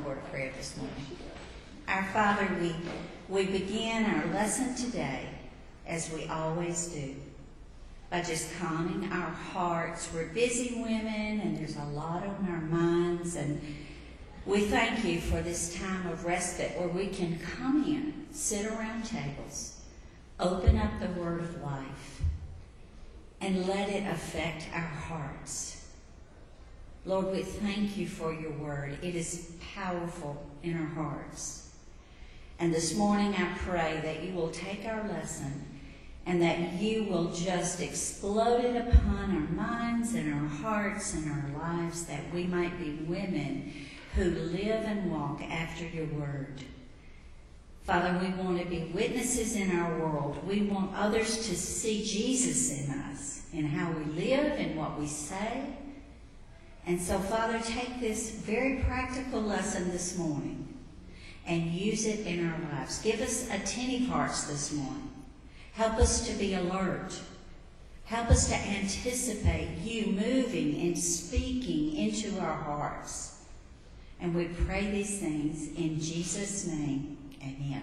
word of prayer this morning. Our Father, we begin our lesson today, as we always do, by just calming our hearts. We're busy women, and there's a lot on our minds, and we thank you for this time of respite where we can come in, sit around tables, open up the word of life, and let it affect our hearts. Lord, we thank you for your word. It is powerful in our hearts. And this morning I pray that you will take our lesson and that you will just explode it upon our minds and our hearts and our lives, that we might be women who live and walk after your word. Father, we want to be witnesses in our world. We want others to see Jesus in us, in how we live and what we say. And so, Father, take this very practical lesson this morning and use it in our lives. Give us attentive hearts this morning. Help us to be alert. Help us to anticipate you moving and speaking into our hearts. And we pray these things in Jesus' name. Amen.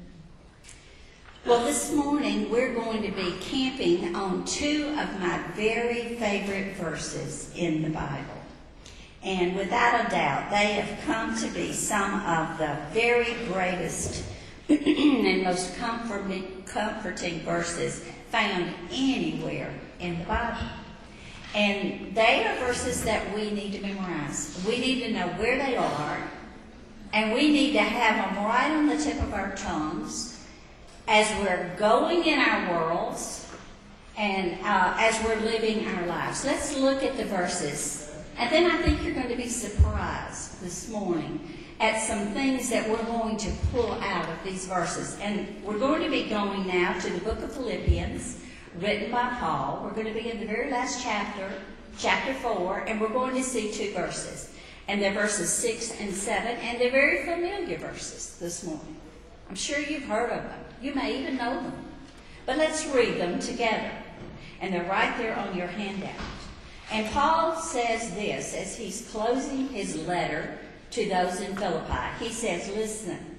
Well, this morning we're going to be camping on two of my very favorite verses in the Bible. And without a doubt, they have come to be some of the very greatest and most comforting verses found anywhere in the Bible. And they are verses that we need to memorize. We need to know where they are, and we need to have them right on the tip of our tongues as we're going in our worlds and as we're living our lives. Let's look at the verses. And then I think you're going to be surprised this morning at some things that we're going to pull out of these verses. And we're going to be going now to the book of Philippians, written by Paul. We're going to be in the very last chapter, chapter 4, and we're going to see two verses. And they're verses 6 and 7, and they're very familiar verses this morning. I'm sure you've heard of them. You may even know them. But let's read them together. And they're right there on your handout. And Paul says this as he's closing his letter to those in Philippi. He says, listen,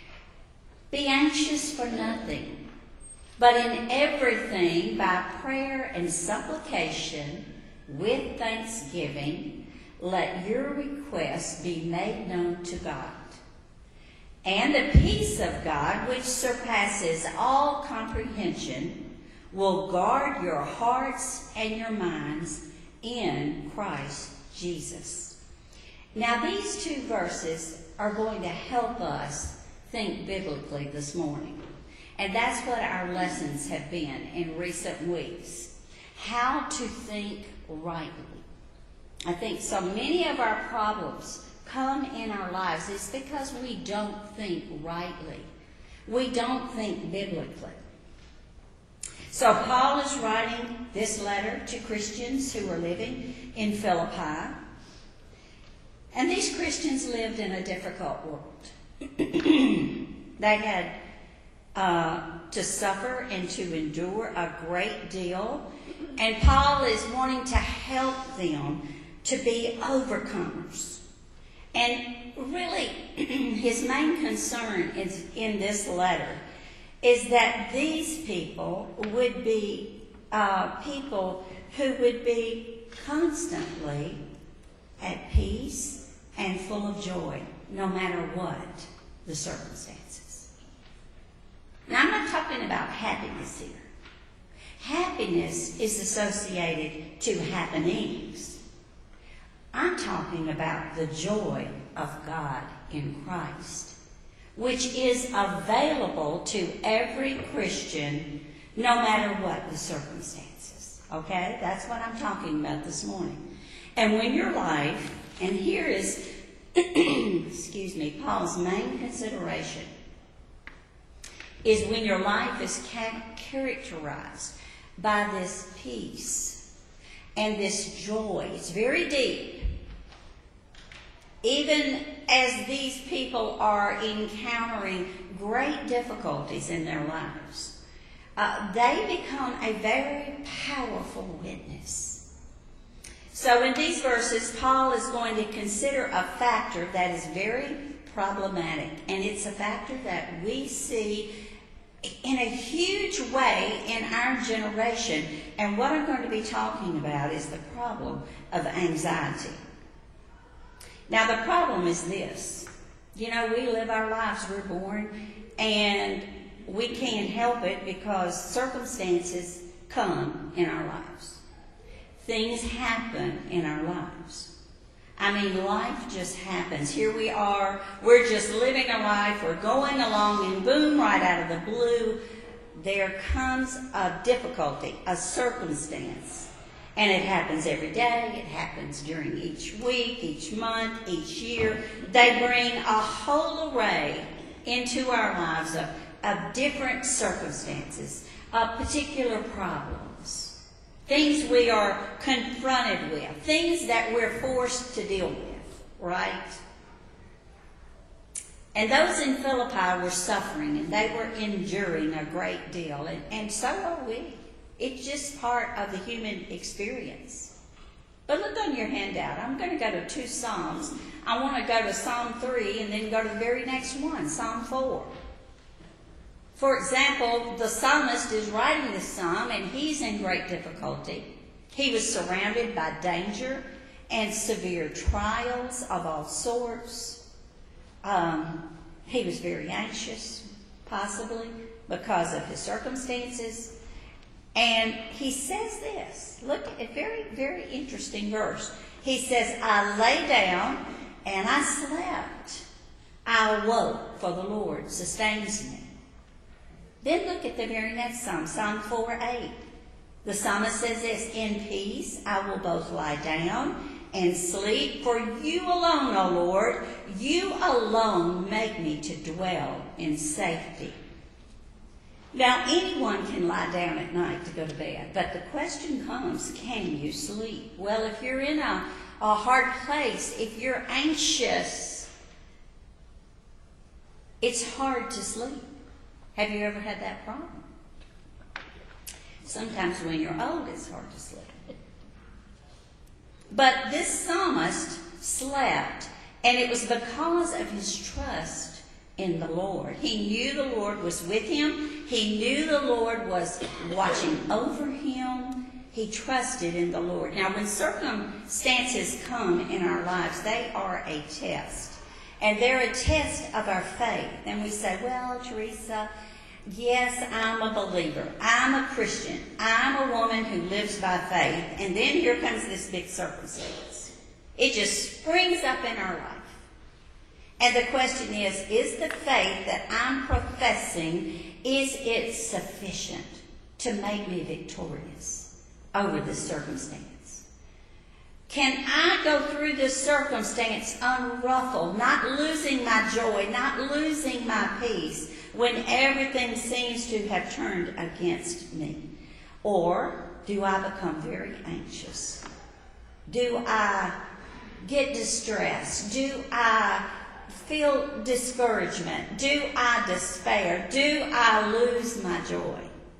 be anxious for nothing, but in everything by prayer and supplication with thanksgiving, let your requests be made known to God. And the peace of God, which surpasses all comprehension, will guard your hearts and your minds in Christ Jesus. Now, these two verses are going to help us think biblically this morning. And that's what our lessons have been in recent weeks. How to think rightly. I think so many of our problems come in our lives is because we don't think rightly. We don't think biblically. So Paul is writing this letter to Christians who are living in Philippi. And these Christians lived in a difficult world. They had to suffer and to endure a great deal. And Paul is wanting to help them to be overcomers. And really, his main concern is in this letter is that these people would be people who would be constantly at peace and full of joy, no matter what the circumstances. Now, I'm not talking about happiness here. Happiness is associated to happenings. I'm talking about the joy of God in Christ, which is available to every Christian no matter what the circumstances. Okay? That's what I'm talking about this morning. And when your life, and here is, Paul's main consideration, is when your life is characterized by this peace and this joy. It's very deep. Even as these people are encountering great difficulties in their lives, they become a very powerful witness. So in these verses, Paul is going to consider a factor that is very problematic, and it's a factor that we see in a huge way in our generation. And what I'm going to be talking about is the problem of anxiety. Now, the problem is this. You know, we live our lives, we're born, and we can't help it because circumstances come in our lives. Things happen in our lives. I mean, life just happens. Here we are, we're just living a life, we're going along, and boom, right out of the blue, there comes a difficulty, a circumstance. And it happens every day, it happens during each week, each month, each year. They bring a whole array into our lives of different circumstances, of particular problems, things we are confronted with, things that we're forced to deal with, right? And those in Philippi were suffering, and they were enduring a great deal, and so are we. It's just part of the human experience. But look on your handout. I'm going to go to 2 Psalms. I want to go to Psalm 3 and then go to the very next one, Psalm 4. For example, the psalmist is writing this psalm, and he's in great difficulty. He was surrounded by danger and severe trials of all sorts. He was very anxious, possibly, because of his circumstances. And he says this. Look at a very, very interesting verse. He says, I lay down and I slept. I awoke, for the Lord sustains me. Then look at the very next psalm, Psalm 4:8. The psalmist says this, in peace I will both lie down and sleep, for you alone, O Lord, you alone make me to dwell in safety. Now, anyone can lie down at night to go to bed, but the question comes, can you sleep? Well, if you're in a hard place, if you're anxious, it's hard to sleep. Have you ever had that problem? Sometimes when you're old, it's hard to sleep. But this psalmist slept, and it was because of his trust in the Lord. He knew the Lord was with him. He knew the Lord was watching over him. He trusted in the Lord. Now, when circumstances come in our lives, they are a test. And they're a test of our faith. And we say, well, Teresa, yes, I'm a believer. I'm a Christian. I'm a woman who lives by faith. And then here comes this big circumstance. It just springs up in our life. And the question is the faith that I'm professing, is it sufficient to make me victorious over this circumstance? Can I go through this circumstance unruffled, not losing my joy, not losing my peace, when everything seems to have turned against me? Or do I become very anxious? Do I get distressed? Do I feel discouragement? Do I despair? Do I lose my joy?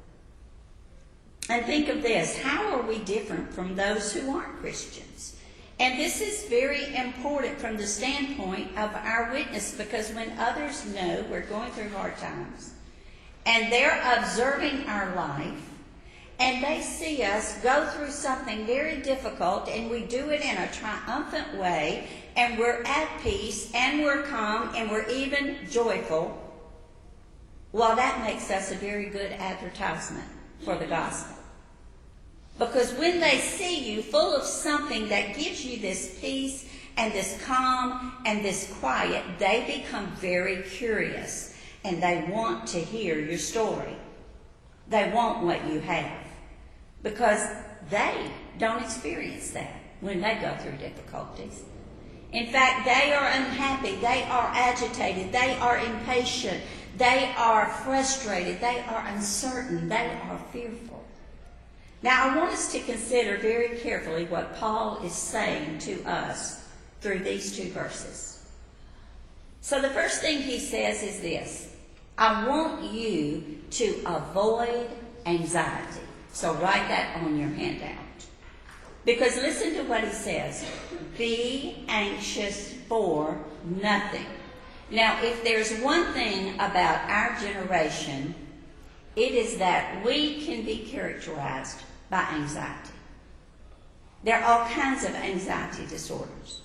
And think of this. How are we different from those who aren't Christians? And this is very important from the standpoint of our witness, because when others know we're going through hard times and they're observing our life and they see us go through something very difficult and we do it in a triumphant way and we're at peace and we're calm and we're even joyful, well, that makes us a very good advertisement for the gospel. Because when they see you full of something that gives you this peace and this calm and this quiet, they become very curious and they want to hear your story. They want what you have, because they don't experience that when they go through difficulties. In fact, they are unhappy, they are agitated, they are impatient, they are frustrated, they are uncertain, they are fearful. Now, I want us to consider very carefully what Paul is saying to us through these 2 verses. So the first thing he says is this: I want you to avoid anxiety. So write that on your handout. Because listen to what he says. Be anxious for nothing. Now, if there's one thing about our generation, it is that we can be characterized by anxiety. There are all kinds of anxiety disorders.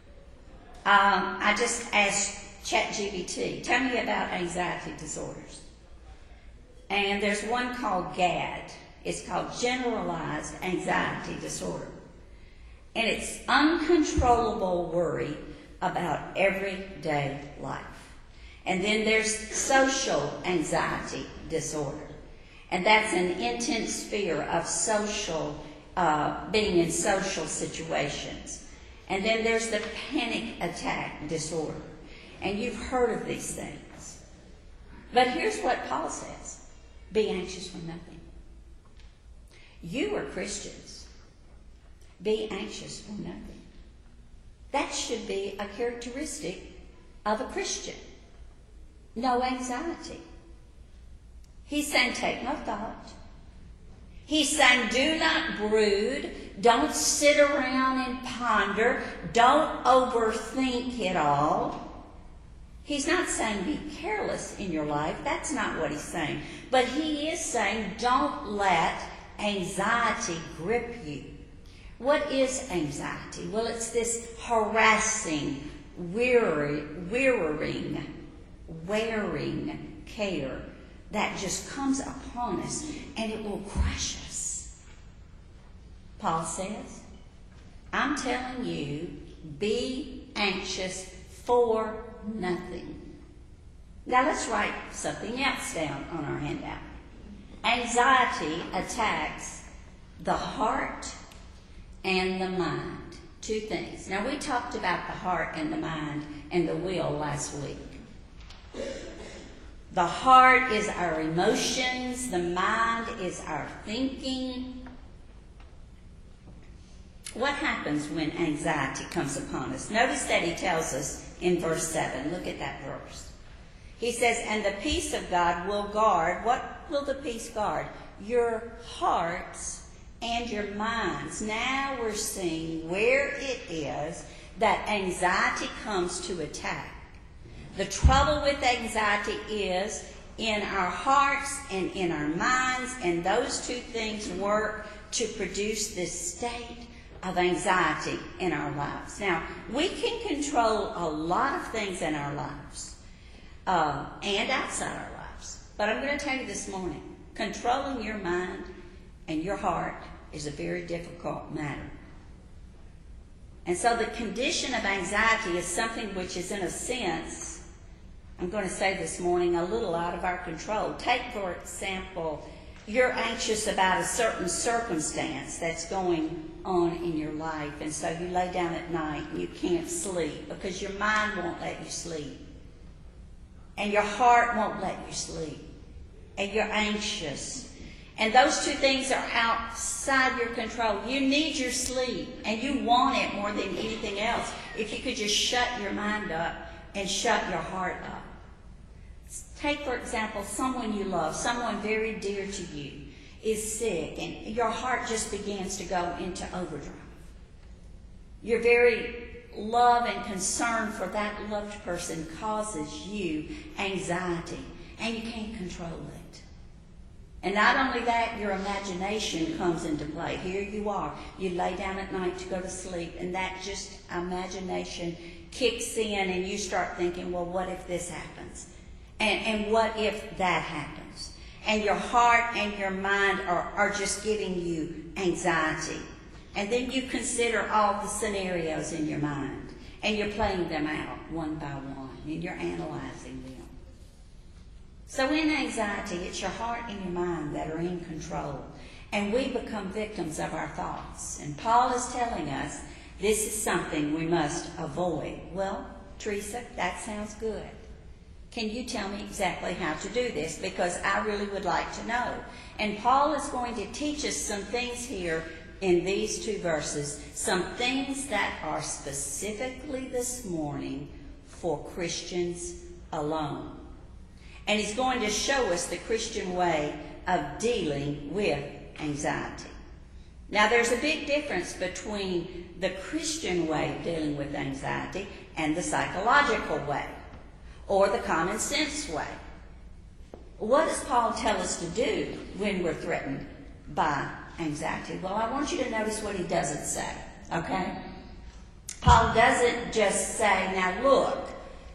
I just asked ChatGPT, tell me about anxiety disorders. And there's one called GAD. It's called Generalized Anxiety Disorder. And it's uncontrollable worry about everyday life. And then there's social anxiety disorder. And that's an intense fear of being in social situations. And then there's the panic attack disorder. And you've heard of these things. But here's what Paul says. Be anxious for nothing. You are Christians. Be anxious for nothing. That should be a characteristic of a Christian. No anxiety. He's saying take no thought. He's saying do not brood. Don't sit around and ponder. Don't overthink it all. He's not saying be careless in your life. That's not what he's saying. But he is saying don't let anxiety grip you. What is anxiety? Well, it's this harassing, wearing care that just comes upon us and it will crush us. Paul says, I'm telling you, be anxious for nothing. Now let's write something else down on our handout. Anxiety attacks the heart and the mind. Two things. Now we talked about the heart and the mind and the will last week. The heart is our emotions. The mind is our thinking. What happens when anxiety comes upon us? Notice that he tells us in verse 7. Look at that verse. He says, and the peace of God will guard. What will the peace guard? Your hearts and your minds. Now we're seeing where it is that anxiety comes to attack. The trouble with anxiety is in our hearts and in our minds, and those two things work to produce this state of anxiety in our lives. Now, we can control a lot of things in our lives and outside our lives. But I'm going to tell you this morning, controlling your mind and your heart is a very difficult matter. And so the condition of anxiety is something which is, in a sense, I'm going to say this morning, a little out of our control. Take, for example, you're anxious about a certain circumstance that's going on in your life, and so you lay down at night and you can't sleep because your mind won't let you sleep. And your heart won't let you sleep. And you're anxious. And those two things are outside your control. You need your sleep, and you want it more than anything else. If you could just shut your mind up and shut your heart up. Take, for example, someone you love, someone very dear to you, is sick, and your heart just begins to go into overdrive. Your very love and concern for that loved person causes you anxiety, and you can't control it. And not only that, your imagination comes into play. Here you are. You lay down at night to go to sleep, and that just imagination kicks in, and you start thinking, well, what if this happens? And what if that happens? And your heart and your mind are just giving you anxiety. And then you consider all the scenarios in your mind, and you're playing them out one by one, and you're analyzing them. So in anxiety, it's your heart and your mind that are in control, and we become victims of our thoughts. And Paul is telling us this is something we must avoid. Well, Teresa, that sounds good. Can you tell me exactly how to do this? Because I really would like to know. And Paul is going to teach us some things here in these two verses, some things that are specifically this morning for Christians alone. And he's going to show us the Christian way of dealing with anxiety. Now, there's a big difference between the Christian way of dealing with anxiety and the psychological way, or the common sense way. What does Paul tell us to do when we're threatened by anxiety? Well, I want you to notice what he doesn't say, okay? Paul doesn't just say, now look,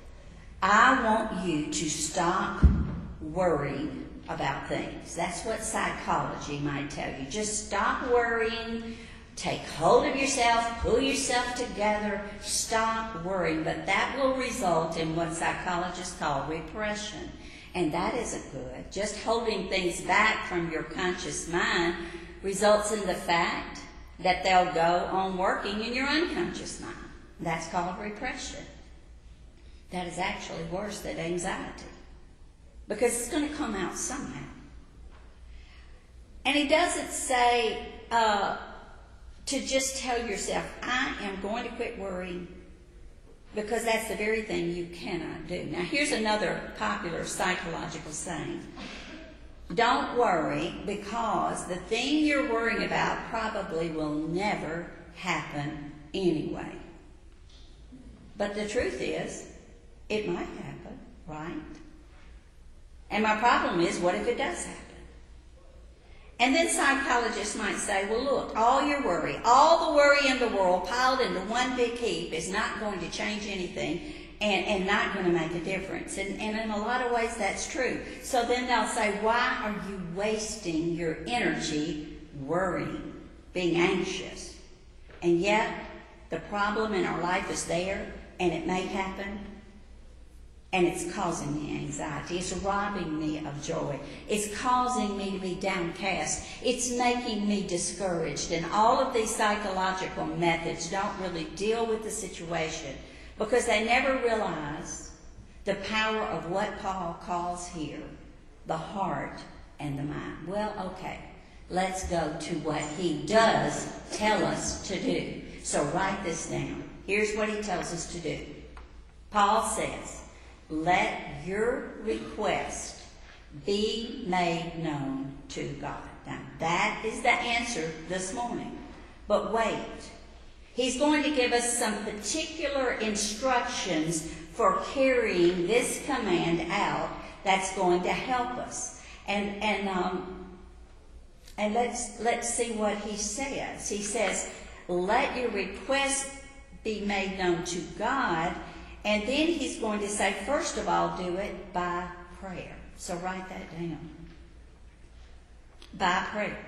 I want you to stop worrying about things. That's what psychology might tell you. Just stop worrying, take hold of yourself, pull yourself together, stop worrying. But that will result in what psychologists call repression. And that isn't good. Just holding things back from your conscious mind results in the fact that they'll go on working in your unconscious mind. That's called repression. That is actually worse than anxiety, because it's going to come out somehow. And he doesn't say to just tell yourself, I am going to quit worrying, because that's the very thing you cannot do. Now, here's another popular psychological saying. Don't worry, because the thing you're worrying about probably will never happen anyway. But the truth is, it might happen, right? And my problem is, what if it does happen? And then psychologists might say, well, look, all your worry, all the worry in the world piled into one big heap is not going to change anything and not going to make a difference. And in a lot of ways, that's true. So then they'll say, why are you wasting your energy worrying, being anxious? And yet, the problem in our life is there, and it may happen, and it's causing me anxiety. It's robbing me of joy. It's causing me to be downcast. It's making me discouraged. And all of these psychological methods don't really deal with the situation, because they never realize the power of what Paul calls here the heart and the mind. Well, okay, let's go to what he does tell us to do. So write this down. Here's what he tells us to do. Paul says, let your request be made known to God. Now, that is the answer this morning. But wait. He's going to give us some particular instructions for carrying this command out that's going to help us. And let's see what he says. He says, let your request be made known to God. And then he's going to say, first of all, do it by prayer. So write that down. By prayer.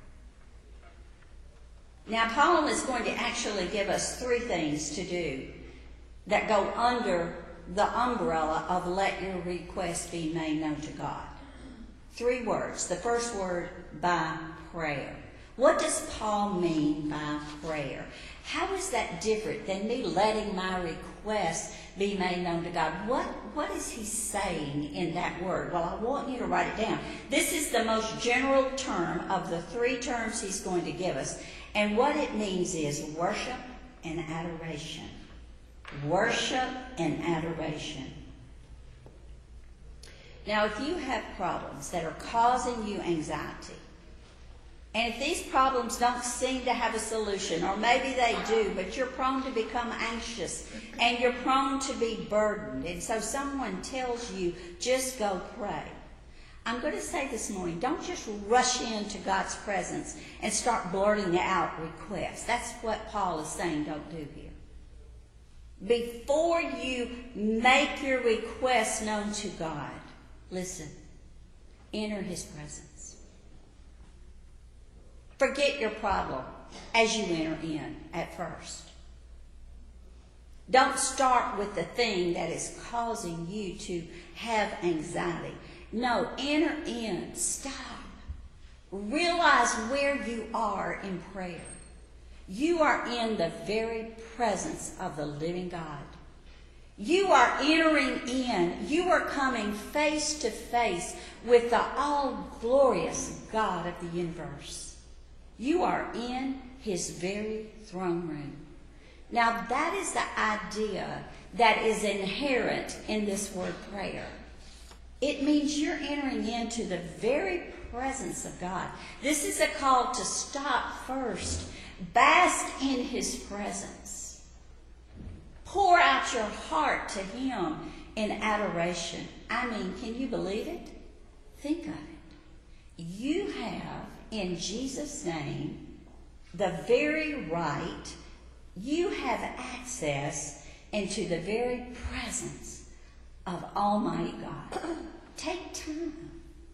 Now, Paul is going to actually give us 3 things to do that go under the umbrella of let your request be made known to God. 3 words. The first word, by prayer. What does Paul mean by prayer? How is that different than me letting my request be made known to God? What is he saying in that word? Well, I want you to write it down. This is the most general term of the 3 terms he's going to give us. And what it means is worship and adoration. Worship and adoration. Now, if you have problems that are causing you anxiety, and if these problems don't seem to have a solution, or maybe they do, but you're prone to become anxious, and you're prone to be burdened, and so someone tells you, just go pray. I'm going to say this morning, don't just rush into God's presence and start blurting out requests. That's what Paul is saying don't do here. Before you make your requests known to God, listen, enter his presence. Forget your problem as you enter in at first. Don't start with the thing that is causing you to have anxiety. No, enter in. Stop. Realize where you are in prayer. You are in the very presence of the living God. You are entering in. You are coming face to face with the all-glorious God of the universe. You are in his very throne room. Now, that is the idea that is inherent in this word prayer. It means you're entering into the very presence of God. This is a call to stop first. Bask in His presence. Pour out your heart to Him in adoration. I mean, can you believe it? Think of it. You have, in Jesus' name, the very right, you have access into the very presence of Almighty God. Take time.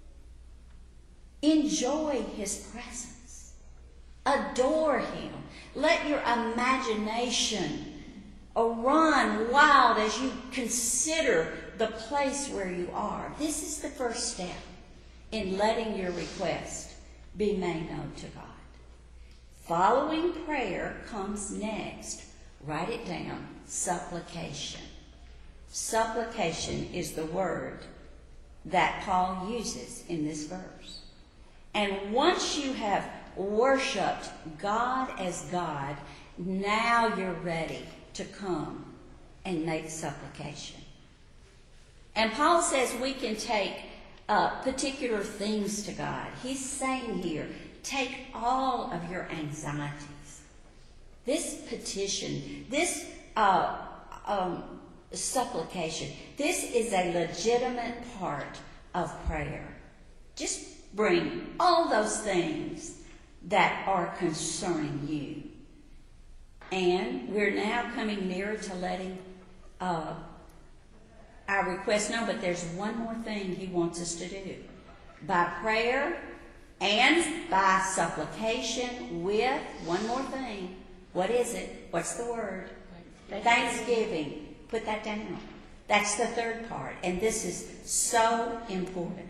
Enjoy His presence. Adore Him. Let your imagination run wild as you consider the place where you are. This is the first step in letting your request be made known to God. Following prayer comes next. Write it down. Supplication. Supplication is the word that Paul uses in this verse. And once you have worshiped God as God, now you're ready to come and make supplication. And Paul says we can take particular things to God. He's saying here, take all of your anxieties. This petition, this supplication, this is a legitimate part of prayer. Just bring all those things that are concerning you. And we're now coming nearer to letting our request know, but there's one more thing He wants us to do. By prayer and by supplication with one more thing. What is it? What's the word? Thanksgiving. Put that down. That's the third part. And this is so important.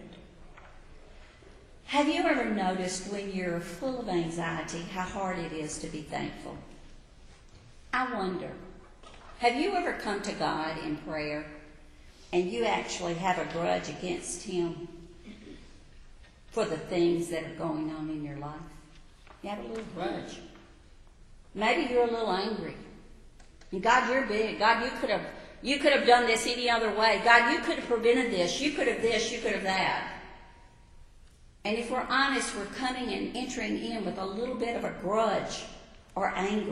Have you ever noticed when you're full of anxiety how hard it is to be thankful? I wonder, have you ever come to God in prayer and you actually have a grudge against Him for the things that are going on in your life? You have a little grudge. Maybe you're a little angry. And God, you're big. God, you could have done this any other way. God, you could have prevented this. You could have this. You could have that. And if we're honest, we're coming and entering in with a little bit of a grudge or anger.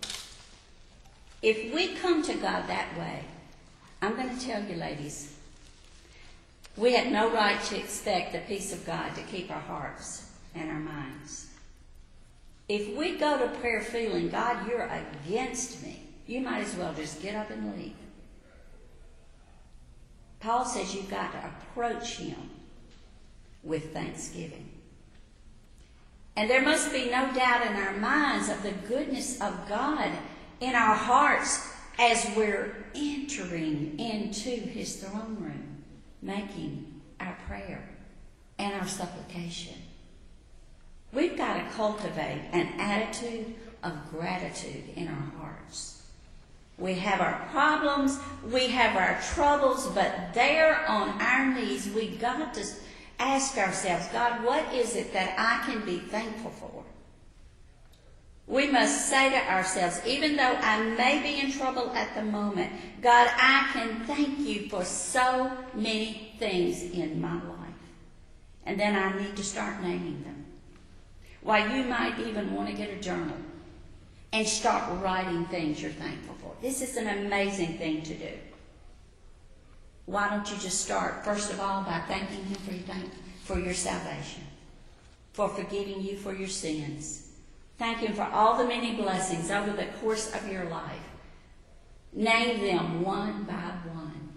If we come to God that way, I'm going to tell you, ladies, we have no right to expect the peace of God to keep our hearts and our minds. If we go to prayer feeling, God, you're against me, you might as well just get up and leave. Paul says you've got to approach Him with thanksgiving. And there must be no doubt in our minds of the goodness of God in our hearts as we're entering into His throne room, making our prayer and our supplication. We've got to cultivate an attitude of gratitude in our hearts. We have our problems, we have our troubles, but there on our knees, we've got to ask ourselves, God, what is it that I can be thankful for? We must say to ourselves, even though I may be in trouble at the moment, God, I can thank you for so many things in my life. And then I need to start naming them. Why, you might even want to get a journal and start writing things you're thankful for. This is an amazing thing to do. Why don't you just start, first of all, by thanking Him for your salvation, for forgiving you for your sins. Thank Him for all the many blessings over the course of your life. Name them one by one.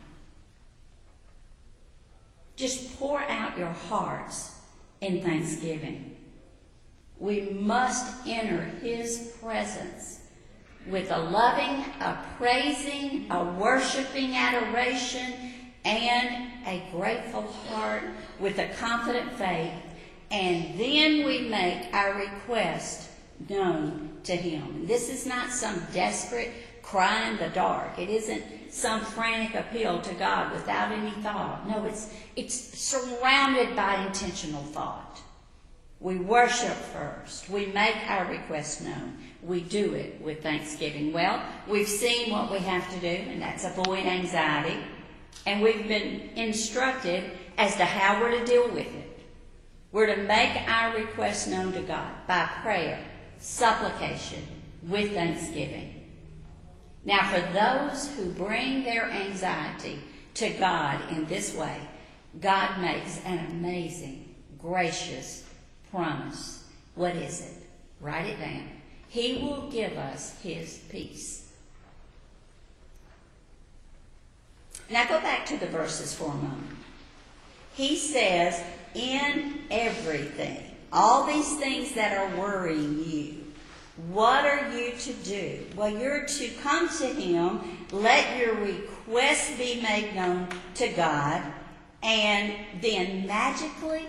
Just pour out your hearts in thanksgiving. We must enter His presence with a loving, a praising, a worshiping adoration, and a grateful heart with a confident faith. And then we make our request known to Him. This is not some desperate cry in the dark. It isn't some frantic appeal to God without any thought. No, it's surrounded by intentional thought. We worship first. We make our request known. We do it with thanksgiving. Well, we've seen what we have to do, and that's avoid anxiety. And we've been instructed as to how we're to deal with it. We're to make our requests known to God by prayer, supplication, with thanksgiving. Now, for those who bring their anxiety to God in this way, God makes an amazing, gracious promise. What is it? Write it down. He will give us his peace. Now go back to the verses for a moment. He says, in everything, all these things that are worrying you, what are you to do? Well, you're to come to him, let your requests be made known to God, and then magically,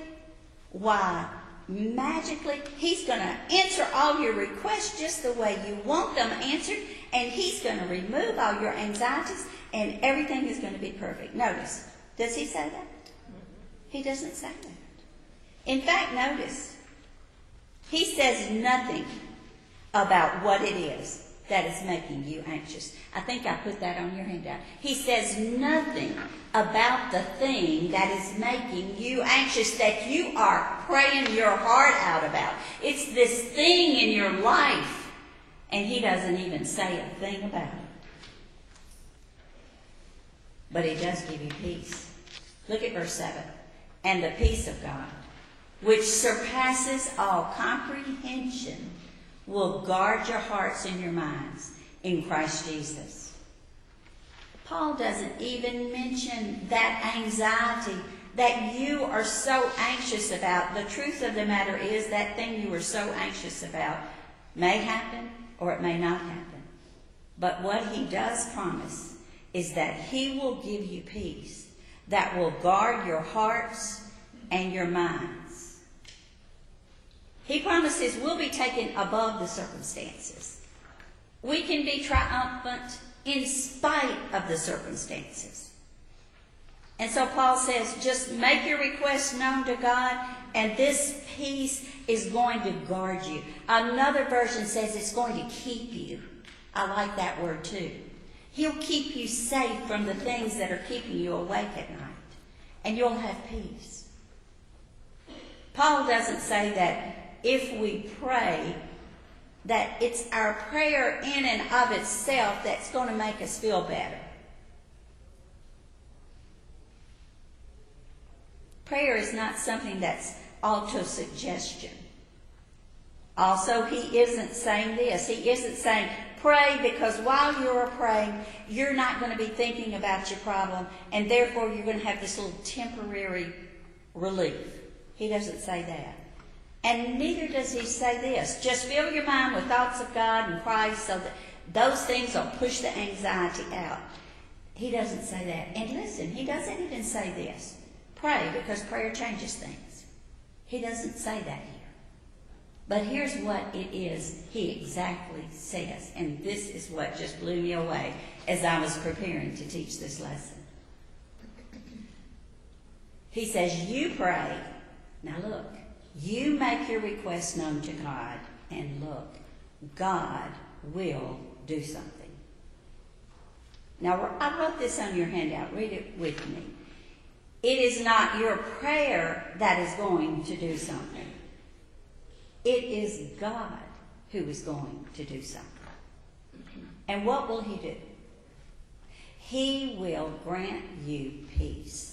he's going to answer all your requests just the way you want them answered, and he's going to remove all your anxieties, and everything is going to be perfect. Notice, does he say that? He doesn't say that. In fact, notice, he says nothing about what it is that is making you anxious. I think I put that on your handout. He says nothing about the thing that is making you anxious, that you are praying your heart out about. It's this thing in your life, and he doesn't even say a thing about it. But he does give you peace. Look at verse 7. And the peace of God, which surpasses all comprehension, will guard your hearts and your minds in Christ Jesus. Paul doesn't even mention that anxiety that you are so anxious about. The truth of the matter is that thing you are so anxious about may happen or it may not happen. But what he does promise is that he will give you peace that will guard your hearts and your minds. He promises we'll be taken above the circumstances. We can be triumphant in spite of the circumstances. And so Paul says, just make your requests known to God, and this peace is going to guard you. Another version says it's going to keep you. I like that word too. He'll keep you safe from the things that are keeping you awake at night, and you'll have peace. Paul doesn't say that if we pray, that it's our prayer in and of itself that's going to make us feel better. Prayer is not something that's auto-suggestion. Also, he isn't saying this. He isn't saying, pray because while you're praying, you're not going to be thinking about your problem, and therefore you're going to have this little temporary relief. He doesn't say that. And neither does he say this. Just fill your mind with thoughts of God and Christ so that those things will push the anxiety out. He doesn't say that. And listen, he doesn't even say this. Pray because prayer changes things. He doesn't say that here. But here's what it is he exactly says. And this is what just blew me away as I was preparing to teach this lesson. He says, you pray. Now look, you make your request known to God, and look, God will do something. Now, I wrote this on your handout. Read it with me. It is not your prayer that is going to do something. It is God who is going to do something. And what will he do? He will grant you peace.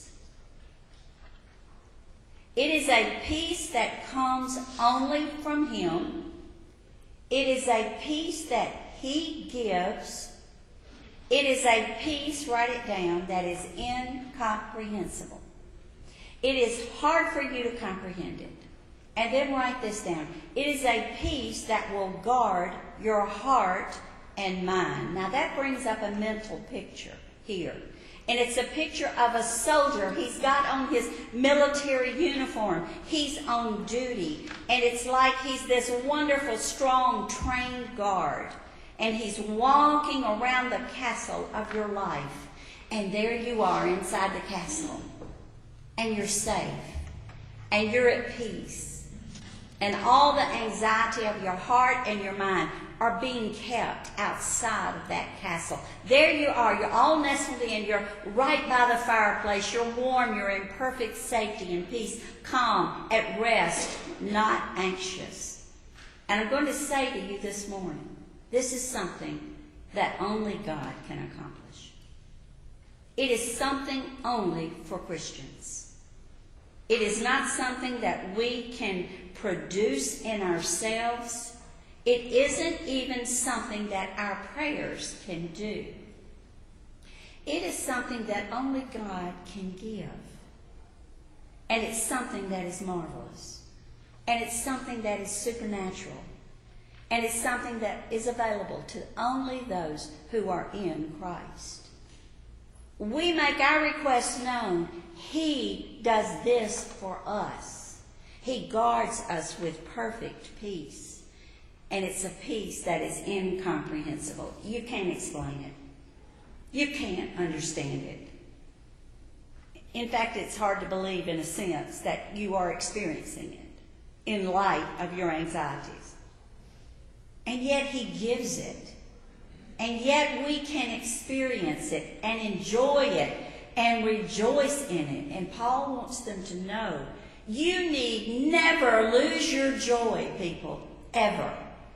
It is a peace that comes only from him. It is a peace that he gives. It is a peace, write it down, that is incomprehensible. It is hard for you to comprehend it. And then write this down. It is a peace that will guard your heart and mind. Now that brings up a mental picture here. And it's a picture of a soldier. He's got on his military uniform. He's on duty. And it's like he's this wonderful, strong, trained guard. And he's walking around the castle of your life. And there you are inside the castle. And you're safe. And you're at peace. and all the anxiety of your heart and your mind are being kept outside of that castle. There you are. You're all nestled in. You're right by the fireplace. You're warm. You're in perfect safety and peace, calm, at rest, not anxious. And I'm going to say to you this morning, this is something that only God can accomplish. It is something only for Christians. It is not something that we can produce in ourselves. It isn't even something that our prayers can do. It is something that only God can give. And it's something that is marvelous. And it's something that is supernatural. And it's something that is available to only those who are in Christ. We make our requests known. He does this for us. He guards us with perfect peace. And it's a peace that is incomprehensible. You can't explain it. You can't understand it. In fact, it's hard to believe in a sense that you are experiencing it in light of your anxieties. And yet He gives it. And yet we can experience it and enjoy it and rejoice in it. And Paul wants them to know, you need never lose your joy, people, ever.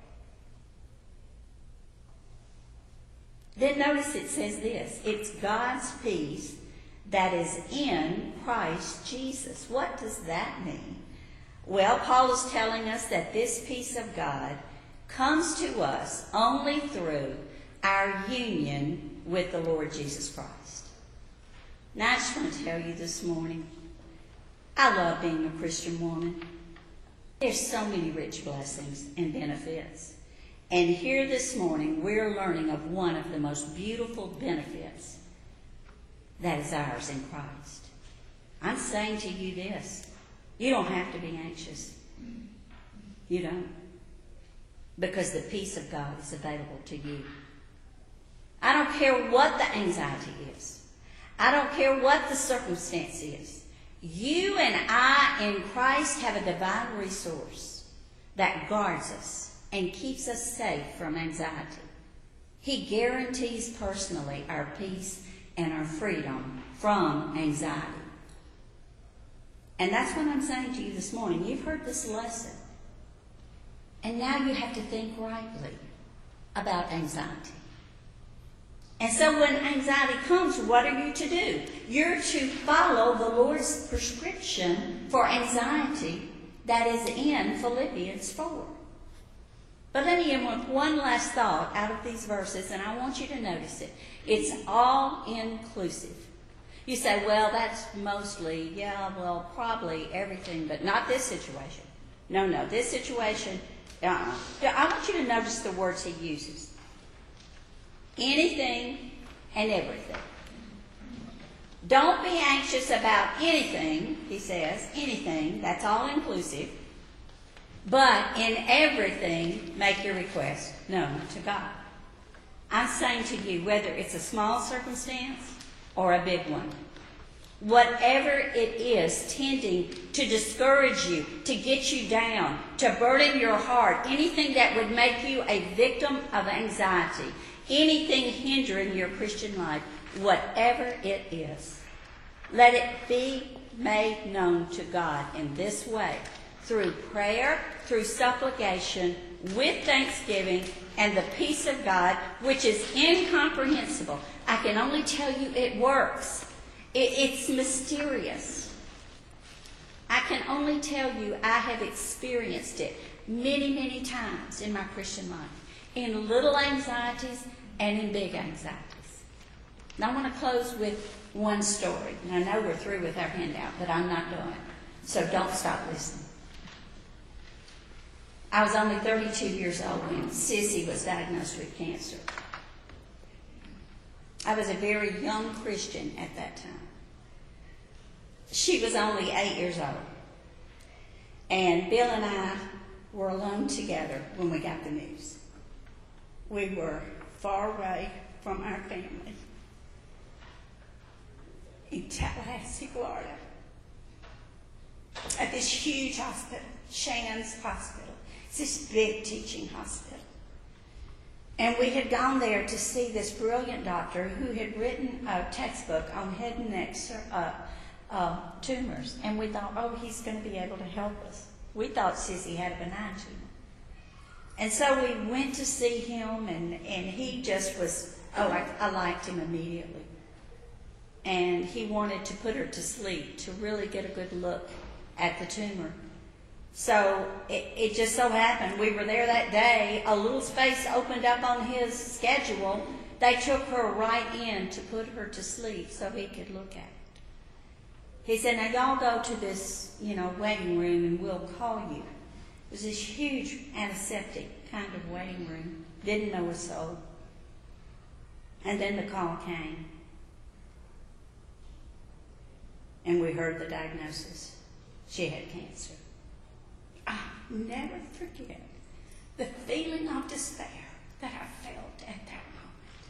Then notice it says this, it's God's peace that is in Christ Jesus. What does that mean? Well, Paul is telling us that this peace of God comes to us only through our union with the Lord Jesus Christ. Now, I just want to tell you this morning, I love being a Christian woman. There's so many rich blessings and benefits. And here this morning, we're learning of one of the most beautiful benefits that is ours in Christ. I'm saying to you this, you don't have to be anxious. You don't. Because the peace of God is available to you. I don't care what the anxiety is. I don't care what the circumstance is. You and I in Christ have a divine resource that guards us and keeps us safe from anxiety. He guarantees personally our peace and our freedom from anxiety. And that's what I'm saying to you this morning. You've heard this lesson. And now you have to think rightly about anxiety. And so when anxiety comes, what are you to do? You're to follow the Lord's prescription for anxiety that is in Philippians 4. But let me end with one last thought out of these verses, and I want you to notice it. It's all inclusive. You say, well, that's mostly, probably everything, but not this situation. No, this situation, I want you to notice the words he uses. Anything and everything. Don't be anxious about anything, he says, anything, that's all inclusive. But in everything, make your request known to God. I'm saying to you, whether it's a small circumstance or a big one, whatever it is tending to discourage you, to get you down, to burden your heart, anything that would make you a victim of anxiety, anything hindering your Christian life, whatever it is, let it be made known to God in this way, through prayer, through supplication, with thanksgiving, and the peace of God, which is incomprehensible. I can only tell you it works. It's mysterious. I can only tell you I have experienced it many, many times in my Christian life, in little anxieties and in big anxieties. Now I want to close with one story. And I know we're through with our handout, but I'm not done. So don't stop listening. I was only 32 years old when Sissy was diagnosed with cancer. I was a very young Christian at that time. She was only 8 years old. And Bill and I were alone together when we got the news. We were far away from our family in Tallahassee, Florida. at this huge hospital, Shands Hospital. It's this big teaching hospital. And we had gone there to see this brilliant doctor who had written a textbook on head and neck tumors. And we thought, oh, he's going to be able to help us. We thought Sissy had a benign tumor. And so we went to see him, and he just was, I liked him immediately. And he wanted to put her to sleep to really get a good look at the tumor. So it just so happened, we were there that day, a little space opened up on his schedule. They took her right in to put her to sleep so he could look at it. He said, now y'all go to this, waiting room and we'll call you. It was this huge antiseptic kind of waiting room. Didn't know a soul. And then the call came. And we heard the diagnosis. She had cancer. I'll never forget the feeling of despair that I felt at that moment.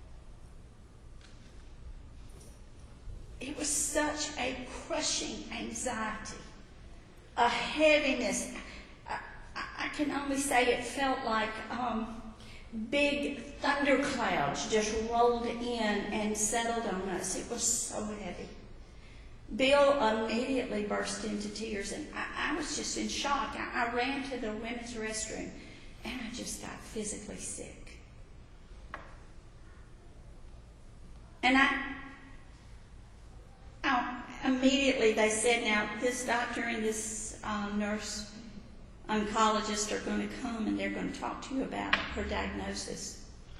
It was such a crushing anxiety, a heaviness. I can only say it felt like big thunderclouds just rolled in and settled on us. It was so heavy. Bill immediately burst into tears, and I was just in shock. I ran to the women's restroom, and I just got physically sick. And immediately they said, now this doctor and this nurse oncologist are going to come, and they're going to talk to you about her diagnosis.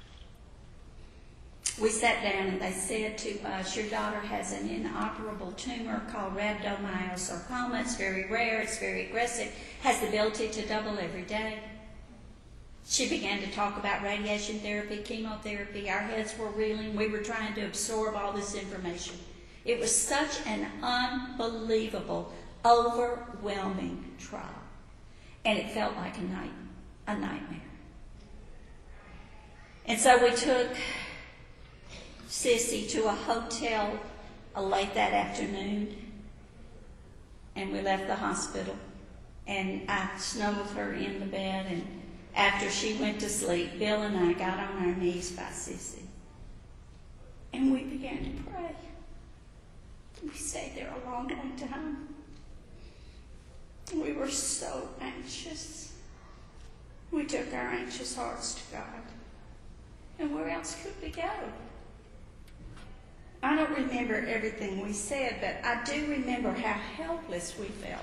We sat down and they said to us, your daughter has an inoperable tumor called rhabdomyosarcoma. It's very rare, it's very aggressive, has the ability to double every day. She began to talk about radiation therapy, chemotherapy. Our heads were reeling. We were trying to absorb all this information. It was such an unbelievable, overwhelming trial. And it felt like a nightmare. And so we took Sissy to a hotel late that afternoon, and we left the hospital, and I snuggled her in the bed, and after she went to sleep, Bill and I got on our knees by Sissy, and we began to pray. We stayed there a long, long time. We were so anxious. We took our anxious hearts to God. And where else could we go? I don't remember everything we said, but I do remember how helpless we felt.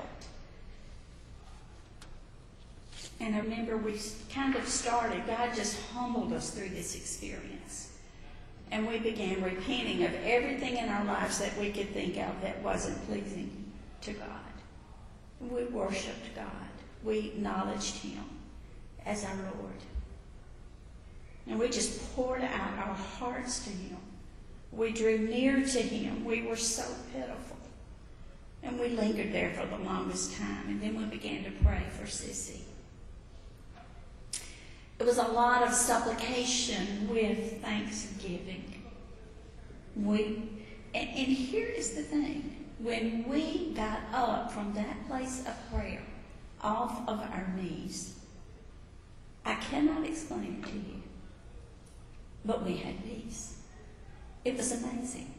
And I remember we kind of started, God just humbled us through this experience. And we began repenting of everything in our lives that we could think of that wasn't pleasing to God. We worshiped God. We acknowledged Him as our Lord. And we just poured out our hearts to Him. We drew near to Him. We were so pitiful. And we lingered there for the longest time. And then we began to pray for Sissy. It was a lot of supplication with thanksgiving. And here is the thing. When we got up from that place of prayer, off of our knees, I cannot explain it to you, but we had peace. It was amazing.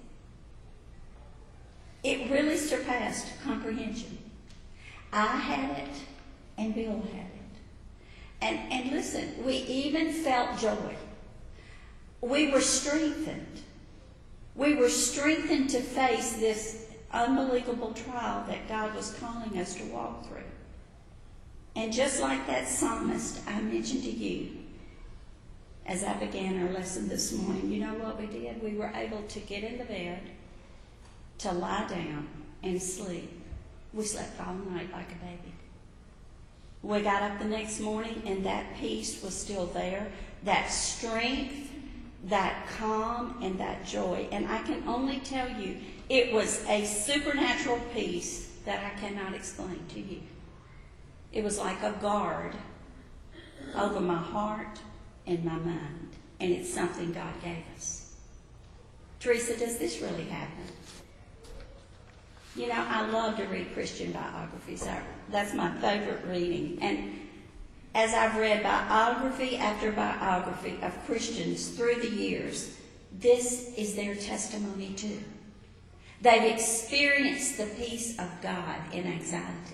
It really surpassed comprehension. I had it, and Bill had it. And listen, we even felt joy. We were strengthened. We were strengthened to face this unbelievable trial that God was calling us to walk through. And just like that psalmist I mentioned to you as I began our lesson this morning, you know what we did? We were able to get in the bed, to lie down and sleep. We slept all night like a baby. We got up the next morning and that peace was still there, that strength, that calm, and that joy. And I can only tell you, it was a supernatural peace that I cannot explain to you. It was like a guard over my heart and my mind. And it's something God gave us. Teresa, does this really happen? You know, I love to read Christian biographies. That's my favorite reading. And as I've read biography after biography of Christians through the years, this is their testimony too. They've experienced the peace of God in anxiety.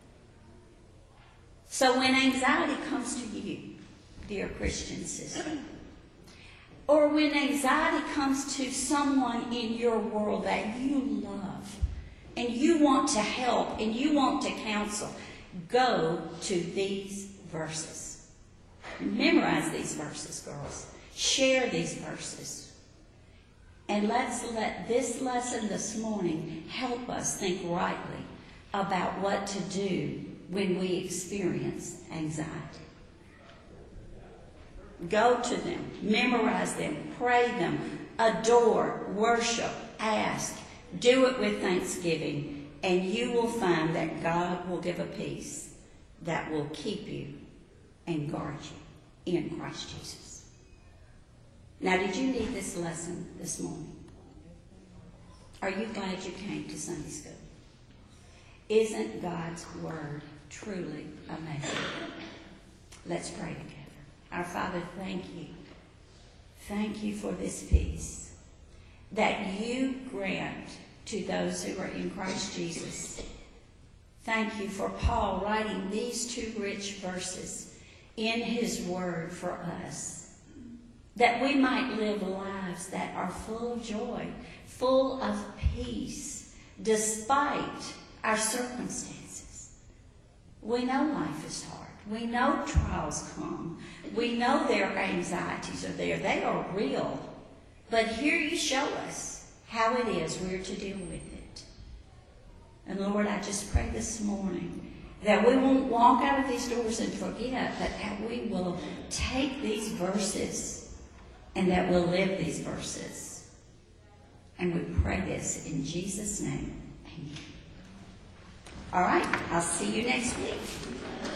So when anxiety comes to you, dear Christian sister, or when anxiety comes to someone in your world that you love, and you want to help, and you want to counsel, go to these verses. Memorize these verses, girls. Share these verses. And let's let this lesson this morning help us think rightly about what to do when we experience anxiety. Go to them, memorize them, pray them, adore, worship, ask. Do it with thanksgiving, and you will find that God will give a peace that will keep you and guard you in Christ Jesus. Now, did you need this lesson this morning? Are you glad you came to Sunday school? Isn't God's Word truly amazing? Let's pray together. Our Father, thank you. Thank you for this peace that you grant to those who are in Christ Jesus. Thank you for Paul writing these two rich verses in his Word for us, that we might live lives that are full of joy, full of peace, despite our circumstances. We know life is hard. We know trials come. We know their anxieties are there. They are real. But here you show us how it is we're to deal with it. And Lord, I just pray this morning that we won't walk out of these doors and forget, but that we will take these verses and that we'll live these verses. And we pray this in Jesus' name. Amen. All right, I'll see you next week.